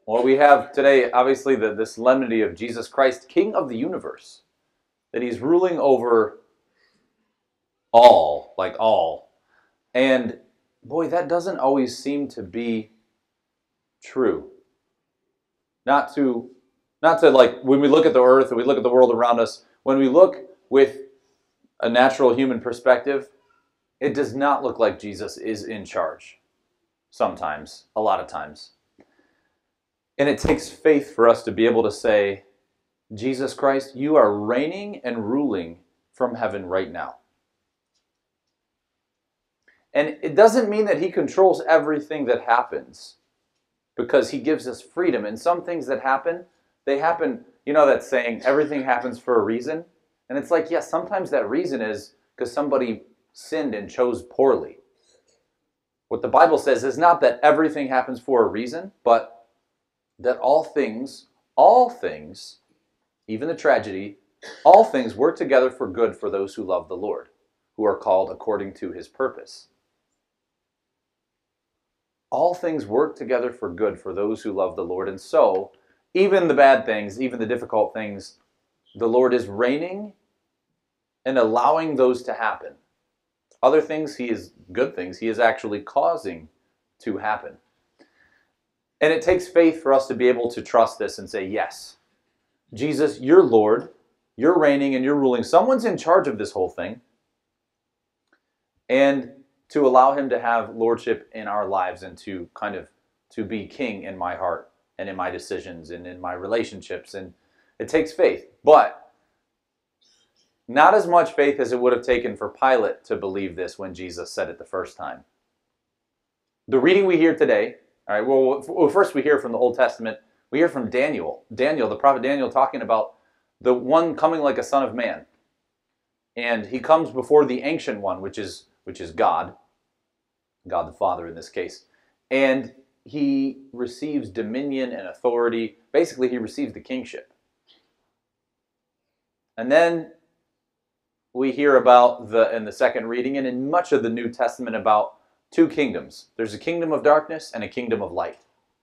Well, we have today, obviously, the solemnity of Jesus Christ, King of the universe, that he's ruling over all, like all. And boy, that doesn't always seem to be true. Not to, not to like, when we look at the earth and we look at the world around us, when we look with a natural human perspective, it does not look like Jesus is in charge. Sometimes, a lot of times. And it takes faith for us to be able to say, Jesus Christ, you are reigning and ruling from heaven right now. And it doesn't mean that he controls everything that happens, because he gives us freedom. And some things that happen, they happen, you know that saying, everything happens for a reason? And it's like, yes, sometimes that reason is because somebody sinned and chose poorly. What the Bible says is not that everything happens for a reason, but that all things, even the tragedy, all things work together for good for those who love the Lord, who are called according to his purpose. All things work together for good for those who love the Lord. And so, even the bad things, even the difficult things, the Lord is reigning and allowing those to happen. Other things, good things, he is actually causing to happen. And it takes faith for us to be able to trust this and say, yes, Jesus, you're Lord, you're reigning and you're ruling. Someone's in charge of this whole thing. And to allow him to have lordship in our lives and to be king in my heart and in my decisions and in my relationships. And it takes faith, but not as much faith as it would have taken for Pilate to believe this when Jesus said it the first time. The reading we hear today, all right, well, first we hear from the Old Testament. We hear from Daniel, the prophet Daniel, talking about the one coming like a son of man. And he comes before the ancient one, which is God the Father in this case. And he receives dominion and authority. Basically, he receives the kingship. And then we hear about in the second reading and in much of the New Testament about two kingdoms. There's a kingdom of darkness and a kingdom of light.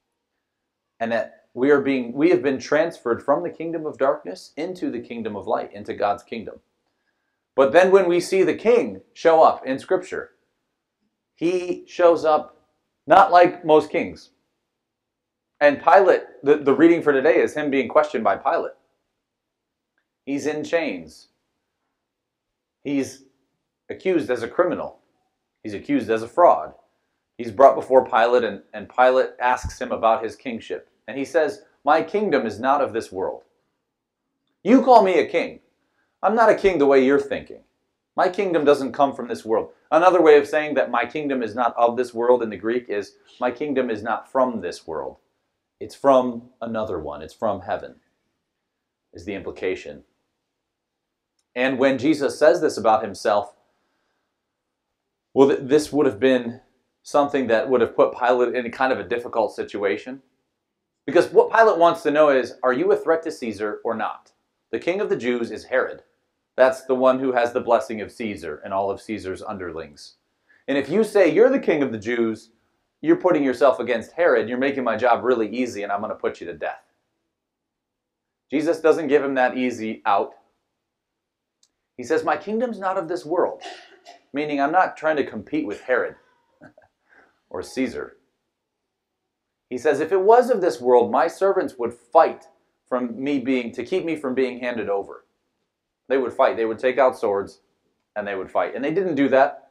And that we have been transferred from the kingdom of darkness into the kingdom of light, into God's kingdom. But then when we see the king show up in Scripture, he shows up not like most kings. And Pilate, the reading for today is him being questioned by Pilate. He's in chains. He's accused as a criminal. He's accused as a fraud. He's brought before Pilate, and Pilate asks him about his kingship. And he says, my kingdom is not of this world. You call me a king. I'm not a king the way you're thinking. My kingdom doesn't come from this world. Another way of saying that my kingdom is not of this world in the Greek is, my kingdom is not from this world. It's from another one. It's from heaven, is the implication. And when Jesus says this about himself, well, this would have been something that would have put Pilate in kind of a difficult situation. Because what Pilate wants to know is, are you a threat to Caesar or not? The king of the Jews is Herod. That's the one who has the blessing of Caesar and all of Caesar's underlings. And if you say you're the king of the Jews, you're putting yourself against Herod, you're making my job really easy and I'm going to put you to death. Jesus doesn't give him that easy out. He says, my kingdom's not of this world. Meaning I'm not trying to compete with Herod or Caesar. He says, if it was of this world, my servants would fight to keep me from being handed over. They would fight. They would take out swords and they would fight. And they didn't do that.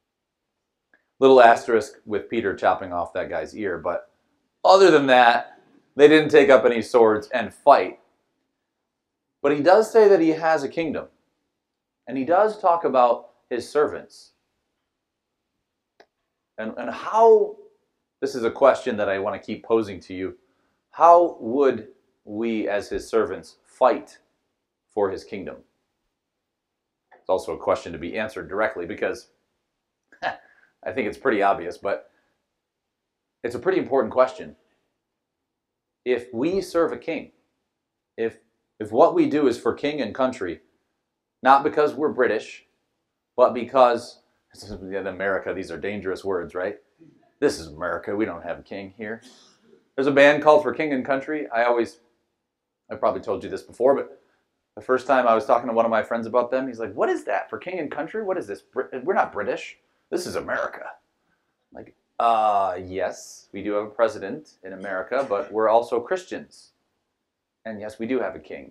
Little asterisk with Peter chopping off that guy's ear. But other than that, they didn't take up any swords and fight. But he does say that he has a kingdom. And he does talk about his servants. And how, this is a question that I want to keep posing to you, how would we as his servants fight for his kingdom? It's also a question to be answered directly because I think it's pretty obvious, but it's a pretty important question. If we serve a king, if what we do is for king and country, not because we're British, but because, in America, these are dangerous words, right? This is America. We don't have a king here. There's a band called For King and Country. I probably told you this before, but the first time I was talking to one of my friends about them, he's like, what is that? For King and Country? What is this? We're not British. This is America. I'm like, yes, we do have a president in America, but we're also Christians. And yes, we do have a king.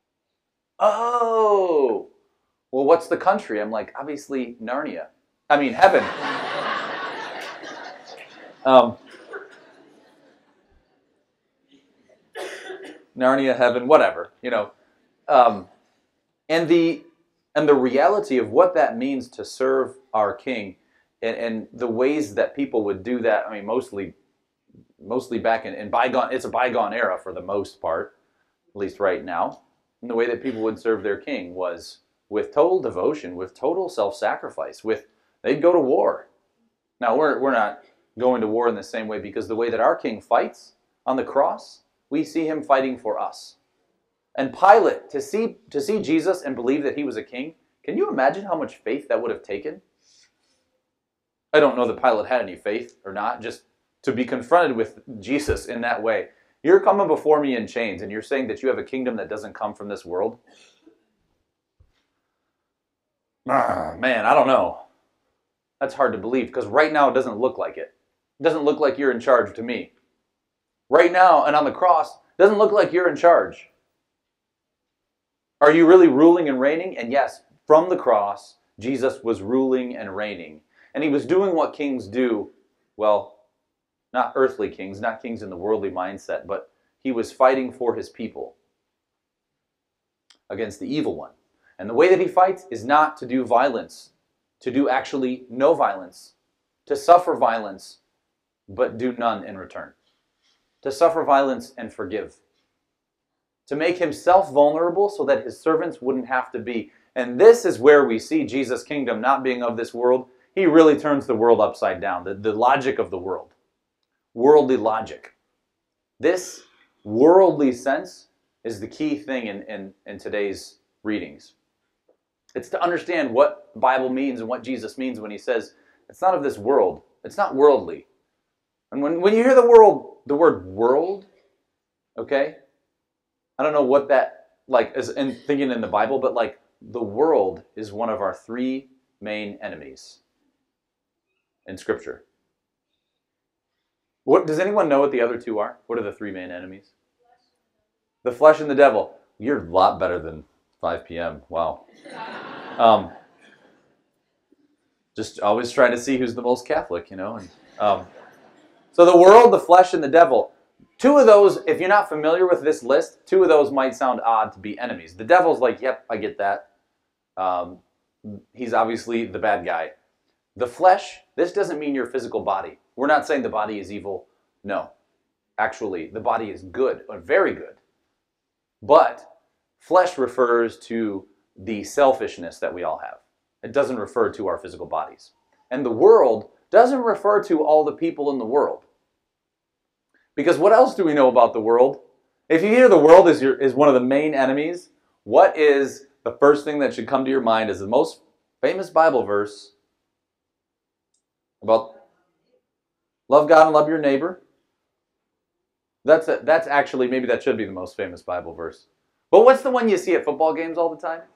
Oh, well, what's the country? I'm like, obviously Narnia. I mean, heaven. Narnia, heaven, whatever, and the reality of what that means to serve our King, and the ways that people would do that. I mean, mostly back in bygone. It's a bygone era for the most part, at least right now. And the way that people would serve their King was with total devotion, with total self-sacrifice. They'd go to war. Now we're not going to war in the same way, because the way that our King fights on the cross, we see him fighting for us. And Pilate, to see Jesus and believe that he was a king, can you imagine how much faith that would have taken? I don't know that Pilate had any faith or not, just to be confronted with Jesus in that way. You're coming before me in chains, and you're saying that you have a kingdom that doesn't come from this world? Man, I don't know. That's hard to believe, because right now it doesn't look like it. It doesn't look like you're in charge to me. Right now, and on the cross, it doesn't look like you're in charge. Are you really ruling and reigning? And yes, from the cross, Jesus was ruling and reigning. And he was doing what kings do. Well, not earthly kings, not kings in the worldly mindset, but he was fighting for his people against the evil one. And the way that he fights is not to do violence, to do actually no violence, to suffer violence, but do none in return. To suffer violence and forgive. To make himself vulnerable so that his servants wouldn't have to be. And this is where we see Jesus' kingdom not being of this world. He really turns the world upside down, the logic of the world. Worldly logic. This worldly sense is the key thing in today's readings. It's to understand what the Bible means and what Jesus means when he says, it's not of this world. It's not worldly. And when you hear the word world, okay, I don't know what that is in thinking in the Bible, but the world is one of our three main enemies in Scripture. What does anyone know what the other two are? What are the three main enemies? The flesh and the devil. You're a lot better than 5 p.m. Wow. Just always trying to see who's the most Catholic, So the world, the flesh, and the devil. Two of those, if you're not familiar with this list, two of those might sound odd to be enemies. The devil's like, yep, I get that. He's obviously the bad guy. The flesh, this doesn't mean your physical body. We're not saying the body is evil. No. Actually, the body is good, or very good. But flesh refers to the selfishness that we all have. It doesn't refer to our physical bodies. And the world doesn't refer to all the people in the world. Because what else do we know about the world? If you hear the world is one of the main enemies, what is the first thing that should come to your mind as the most famous Bible verse about love God and love your neighbor? That's actually, maybe that should be the most famous Bible verse. But what's the one you see at football games all the time?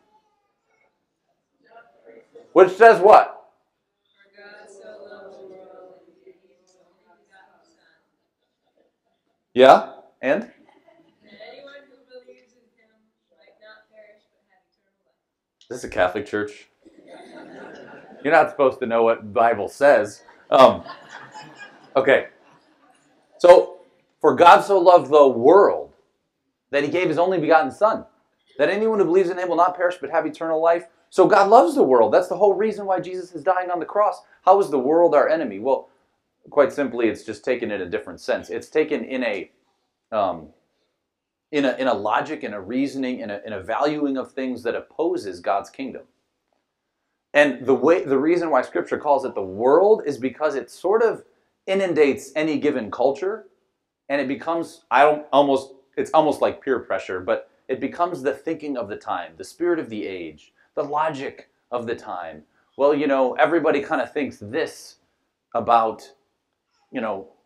Which says what? Yeah, and? Anyone who believes in him might not perish but have eternal life. This is a Catholic church. You're not supposed to know what the Bible says. Okay. So, for God so loved the world that he gave his only begotten Son, that anyone who believes in him will not perish but have eternal life. So God loves the world. That's the whole reason why Jesus is dying on the cross. How is the world our enemy? Well, quite simply, it's just taken in a different sense. It's taken in a logic, in a reasoning, in a valuing of things that opposes God's kingdom. And the reason why Scripture calls it the world is because it sort of inundates any given culture, and it becomes it's almost like peer pressure, but it becomes the thinking of the time, the spirit of the age, the logic of the time. Well, everybody kind of thinks this about,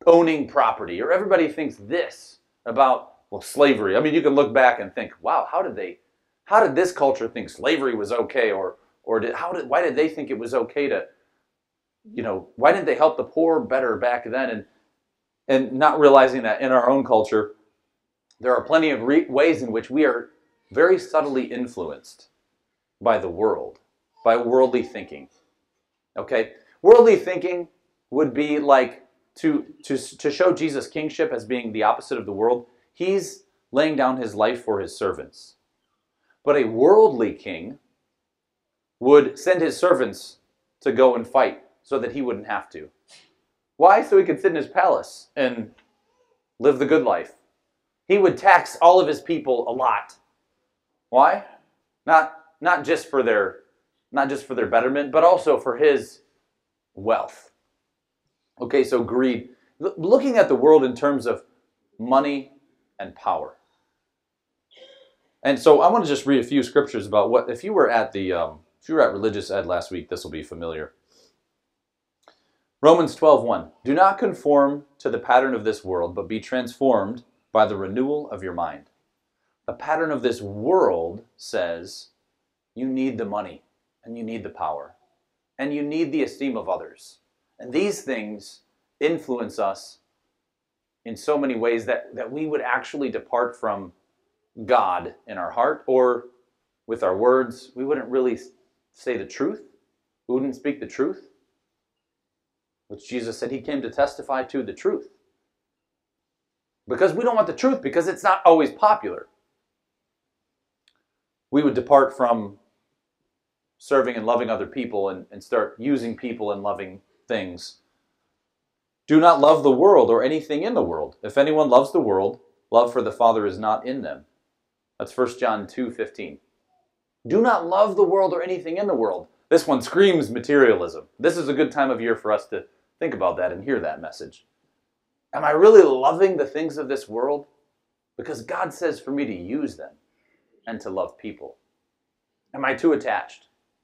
owning property, or everybody thinks this about, well, slavery. I mean, you can look back and think, wow, how did this culture think slavery was okay, or why did they think it was okay to, why didn't they help the poor better back then? And not realizing that in our own culture, there are plenty of ways in which we are very subtly influenced by the world, by worldly thinking. Okay? Worldly thinking would be like to show Jesus' kingship as being the opposite of the world. He's laying down his life for his servants. But a worldly king would send his servants to go and fight so that he wouldn't have to. Why? So he could sit in his palace and live the good life. He would tax all of his people a lot. Why? Not just for their betterment, but also for his wealth. Okay, so greed. Looking at the world in terms of money and power. And so I want to just read a few scriptures about what, if you were at religious ed last week, this will be familiar. Romans 12:1. Do not conform to the pattern of this world, but be transformed by the renewal of your mind. The pattern of this world says you need the money, and you need the power, and you need the esteem of others. And these things influence us in so many ways that we would actually depart from God in our heart, or with our words. We wouldn't really say the truth. We wouldn't speak the truth, which Jesus said he came to testify to the truth. Because we don't want the truth, because it's not always popular. We would depart from serving and loving other people and start using people and loving things. Do not love the world or anything in the world. If anyone loves the world, love for the Father is not in them. That's 1 John 2:15. Do not love the world or anything in the world. This one screams materialism. This is a good time of year for us to think about that and hear that message. Am I really loving the things of this world? Because God says for me to use them and to love people. Am I too attached?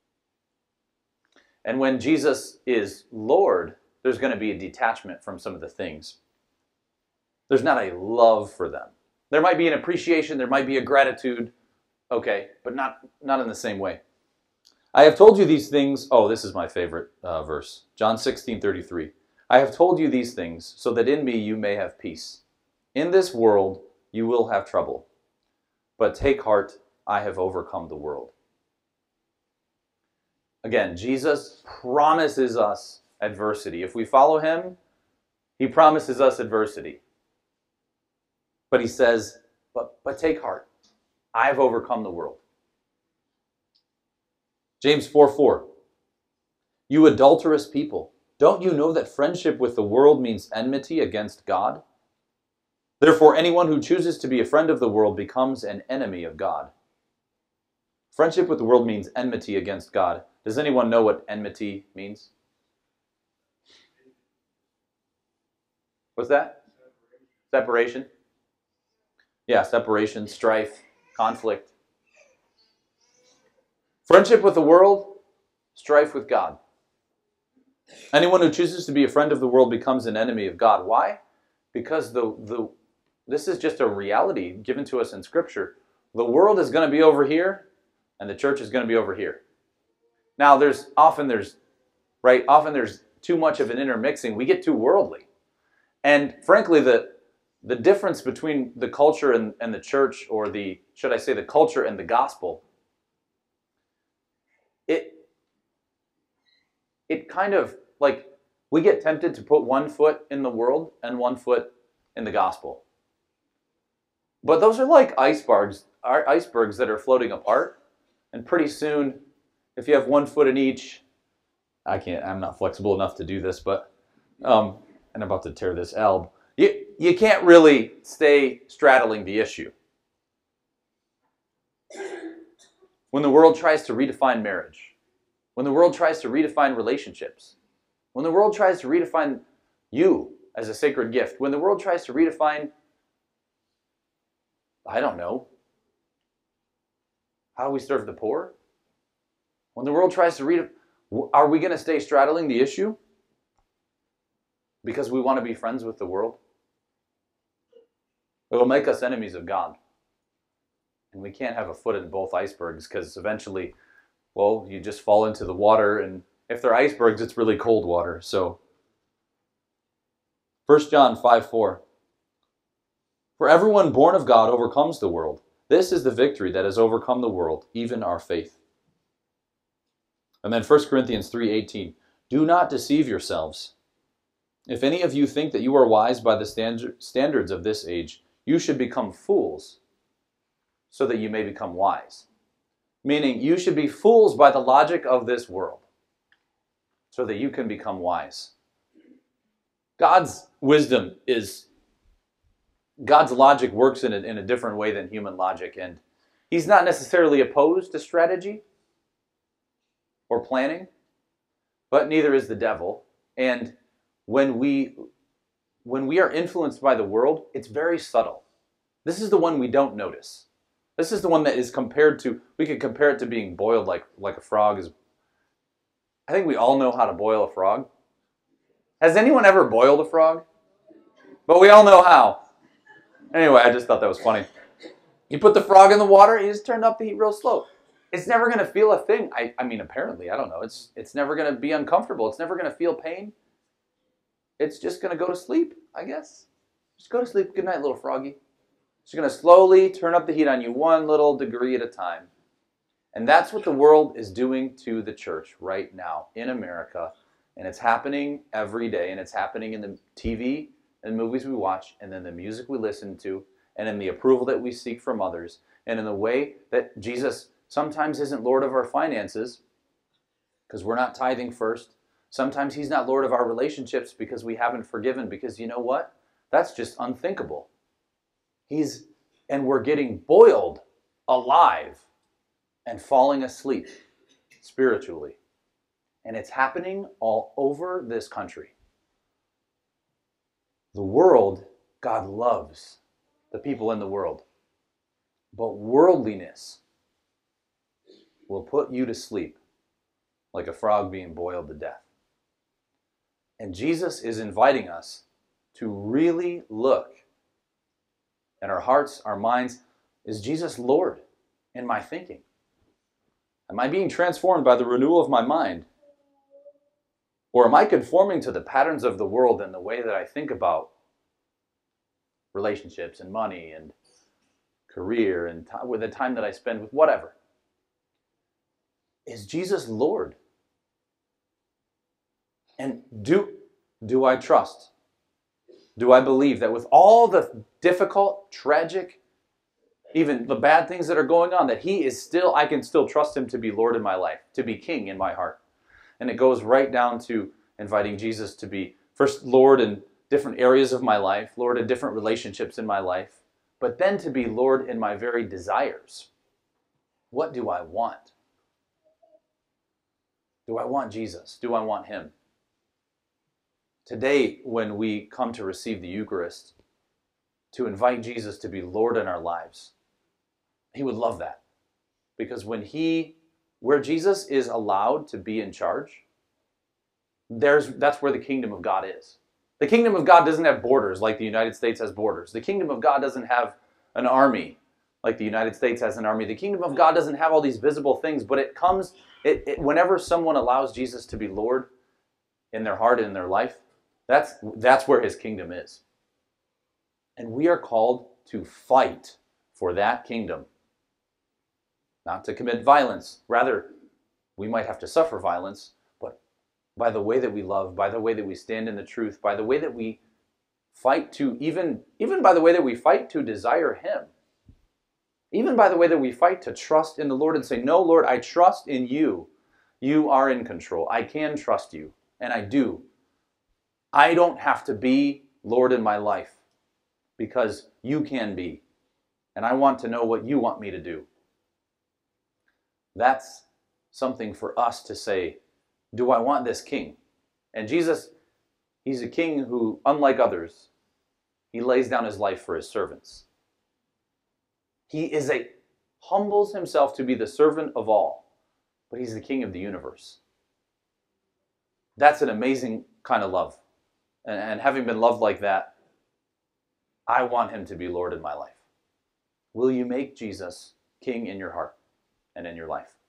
And when Jesus is Lord, there's going to be a detachment from some of the things. There's not a love for them. There might be an appreciation, there might be a gratitude, okay, but not in the same way. I have told you these things. Oh, this is my favorite verse. John 16:33. I have told you these things so that in me you may have peace. In this world you will have trouble, but take heart, I have overcome the world. Again, Jesus promises us adversity. If we follow him, he promises us adversity. But he says, but take heart, I have overcome the world. James 4:4. You adulterous people, don't you know that friendship with the world means enmity against God? Therefore, anyone who chooses to be a friend of the world becomes an enemy of God. Friendship with the world means enmity against God. Does anyone know what enmity means? What's that? Separation. Yeah, separation, strife, conflict. Friendship with the world, strife with God. Anyone who chooses to be a friend of the world becomes an enemy of God. Why? Because this is just a reality given to us in Scripture. The world is going to be over here, and the church is going to be over here. Now, often there's too much of an intermixing. We get too worldly. And frankly, the difference between the culture and the church, or the culture and the gospel, it kind of, like, we get tempted to put one foot in the world and one foot in the gospel. But those are like icebergs that are floating apart. And pretty soon, if you have 1 foot in each, I'm not flexible enough to do this, but, and I'm about to tear this alb. You can't really stay straddling the issue. When the world tries to redefine marriage, when the world tries to redefine relationships, when the world tries to redefine you as a sacred gift, when the world tries to redefine, I don't know, how we serve the poor, when the world tries to are we going to stay straddling the issue? because we want to be friends with the world, it'll make us enemies of God. And we can't have a foot in both icebergs, because eventually, well, you just fall into the water, and if they're icebergs, it's really cold water. So 1 John 5:4. For everyone born of God overcomes the world. This is the victory that has overcome the world, even our faith. And then 1 Corinthians 3:18. Do not deceive yourselves. If any of you think that you are wise by the standards of this age, you should become fools so that you may become wise. Meaning, you should be fools by the logic of this world so that you can become wise. God's wisdom is, God's logic works in a different way than human logic, and he's not necessarily opposed to strategy or planning, but neither is the devil. And when we are influenced by the world, it's very subtle. This is the one we don't notice. This is the one that is compared to, we could compare it to being boiled like a frog is. I think we all know how to boil a frog. Has anyone ever boiled a frog? But we all know how. Anyway, I just thought that was funny. You put the frog in the water, you just turn up the heat real slow. It's never going to feel a thing. I mean, apparently, I don't know. It's never going to be uncomfortable. It's never going to feel pain. It's just going to go to sleep, I guess. Just go to sleep. Good night, little froggy. It's going to slowly turn up the heat on you 1 little degree at a time. And that's what the world is doing to the church right now in America. And it's happening every day. And it's happening in the TV and movies we watch, and then the music we listen to, and in the approval that we seek from others, and in the way that Jesus sometimes isn't Lord of our finances because we're not tithing first. Sometimes he's not Lord of our relationships because we haven't forgiven, because you know what? That's just unthinkable. And we're getting boiled alive and falling asleep spiritually. And it's happening all over this country. The world, God loves the people in the world. But worldliness will put you to sleep like a frog being boiled to death. And Jesus is inviting us to really look at our hearts, our minds. Is Jesus Lord in my thinking? Am I being transformed by the renewal of my mind? Or am I conforming to the patterns of the world and the way that I think about relationships and money and career and with the time that I spend with whatever? Is Jesus Lord? And do I trust? Do I believe that with all the difficult, tragic, even the bad things that are going on, that he is still, I can still trust him to be Lord in my life, to be King in my heart? And it goes right down to inviting Jesus to be first Lord in different areas of my life, Lord in different relationships in my life, but then to be Lord in my very desires. What do I want? Do I want Jesus? Do I want him? Today, when we come to receive the Eucharist, to invite Jesus to be Lord in our lives, he would love that. Because where Jesus is allowed to be in charge, that's where the kingdom of God is. The kingdom of God doesn't have borders like the United States has borders. The kingdom of God doesn't have an army like the United States has an army. The kingdom of God doesn't have all these visible things, but whenever someone allows Jesus to be Lord in their heart and in their life, that's where his kingdom is. And we are called to fight for that kingdom. Not to commit violence. Rather, we might have to suffer violence, but by the way that we love, by the way that we stand in the truth, by the way that we fight to, even by the way that we fight to desire him, even by the way that we fight to trust in the Lord and say, no, Lord, I trust in you. You are in control. I can trust you, and I do. I don't have to be Lord in my life because you can be, and I want to know what you want me to do. That's something for us to say, do I want this king? And Jesus, he's a king who, unlike others, he lays down his life for his servants. He humbles himself to be the servant of all, but he's the king of the universe. That's an amazing kind of love. And having been loved like that, I want him to be Lord in my life. Will you make Jesus king in your heart and in your life?